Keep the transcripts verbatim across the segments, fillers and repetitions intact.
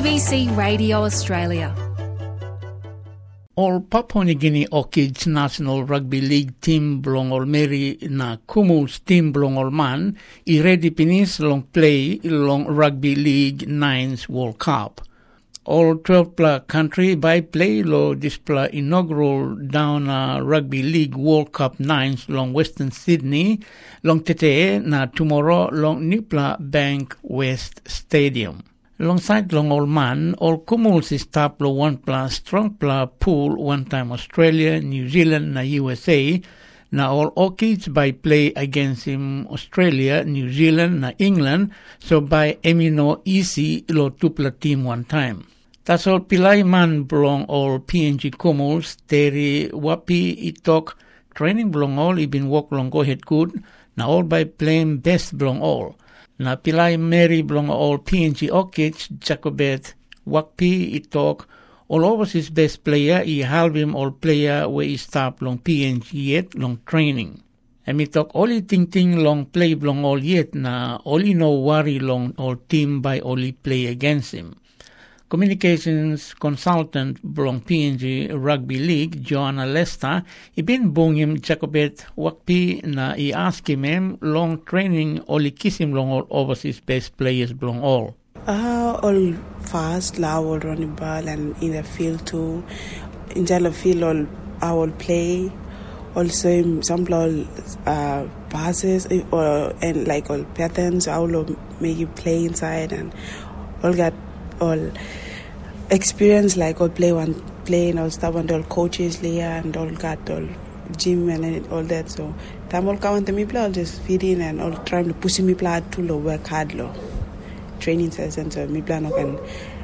B C Radio Australia. All Papua New Guinea Orchids National Rugby League team belong all Mary na Kumul's team belong all man I ready pinis long play long Rugby League Nines World Cup. All twelve pla country by play lo display inaugural down uh, Rugby League World Cup Nines long Western Sydney long Tete na tomorrow long Nipla Bank West Stadium. Alongside long old man, all Kumuls is top lo one plus strong plus pool one time Australia, New Zealand na U S A. Na all Orchids by play against him Australia, New Zealand na England, so by Emino easy lo tupla team one time. That's all pilay man belong all P N G Kumuls, Teri Wapi Itok, training belong all, ibin walk long go head good, na all by playing best belong all. Na pilay Mary belong all P N G Orchids, Jacobet, Wakpi, Itok, all overseas best player, I halvim all player where he stop long P N G yet long training. And me talk only ting ting long play belong all yet na only no worry long all team by only play against him. Communications consultant belong P N G Rugby League, Joanna Lester, ibin bung him Jacobet Wakpi na I ask him long training only kiss him long all overseas best players belong all. Uh, all fast, loud, running ball and in the field too. In the field all I will play. Also in some all uh, passes or and like all patterns I will make you play inside and all got all experience like all play one playing all stuff and all coaches later and all got all gym and all that, so time all come to me play all just feeding and all trying to push me play to low work hard low training sessions, so me plan can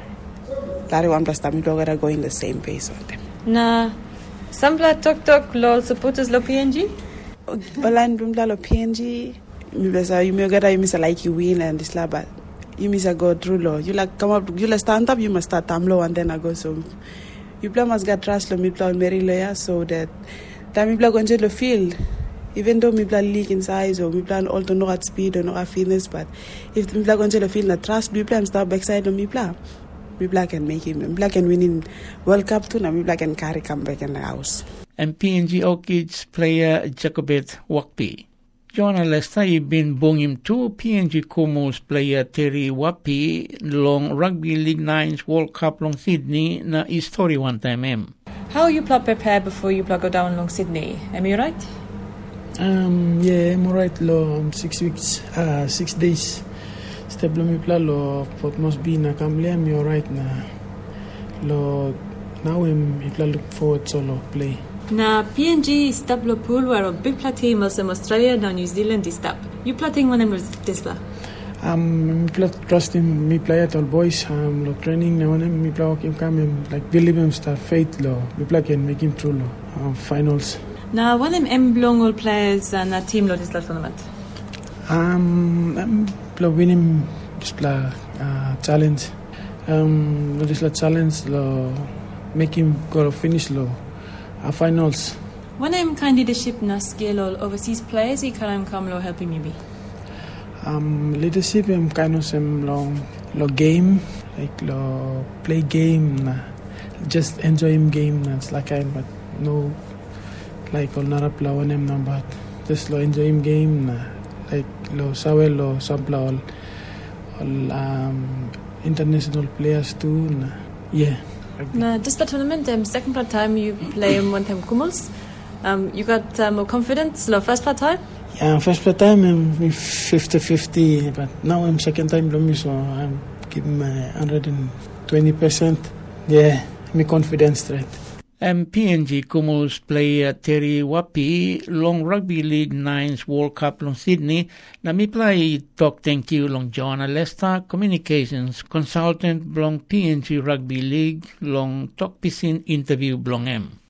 that one plus time me gotta go in the same pace on them. Na sampla tok tok lo supporters lo P N G online bimla lo P N G me besa you me gotta you miss like you win and this la but you miss a go through low. You like come up, you like stand up, you must start time low and then I go so. You play must get trust lo me play Mary lawyer so that time me play go into the field. Even though me play league in size or me play all to know at speed or know at fitness, but if me play go into the field, na trust me play and start backside of me play. Me play can make him. Me play can win in World Cup too. Na me play can carry come back in the house. And P N G Orchids player Jacobet Wakpi. Joanna Lester been bung him to P N G Kumuls player Teri Wapi long Rugby League Nines World Cup long Sydney na his story one time em. How you plot prepare before you plot go down long Sydney? Am you right? Um yeah, I'm alright lo um, six weeks uh six days. Step lo mi pla lo pot must be na kamle am alright na lo now I'm pla look forward solo play. Na P N G stop lo pool where a big plot team also Australia na New Zealand is stop. You plotting one of this la? Um, me plot trusting me play at all boys. Um, lo training na one me play him come like believe him start faith lo. Me play can make him through lo um, finals. Na one of them belong all players and a team lo this la tournament. Um, I'm play winning this play uh, challenge. Um, lo this la challenge lo make him go finish lo. Our finals. One I'm kind leadership na skill all overseas players I can come lo helping me be. Um, leadership I'm kind of some long lo game like lo play game na just enjoy him game na it's like kind but no like all nara play one em number just lo enjoy him game na like lo sawe lo sampla all all um international players too na yeah. Na this tournament, um, second part time you play um, one time Kumuls. Um, you got uh, more confidence. So first part time? Yeah, first part time I'm fifty fifty, but now I'm second time Blomi, so I'm giving my one hundred twenty percent. Yeah, me confidence right. And P N G Kumuls player Teri Wapi long Rugby League Nines World Cup long Sydney. Na mi play talk thank you long Joanna Lester, communications consultant long P N G Rugby League long talk pisin interview long M.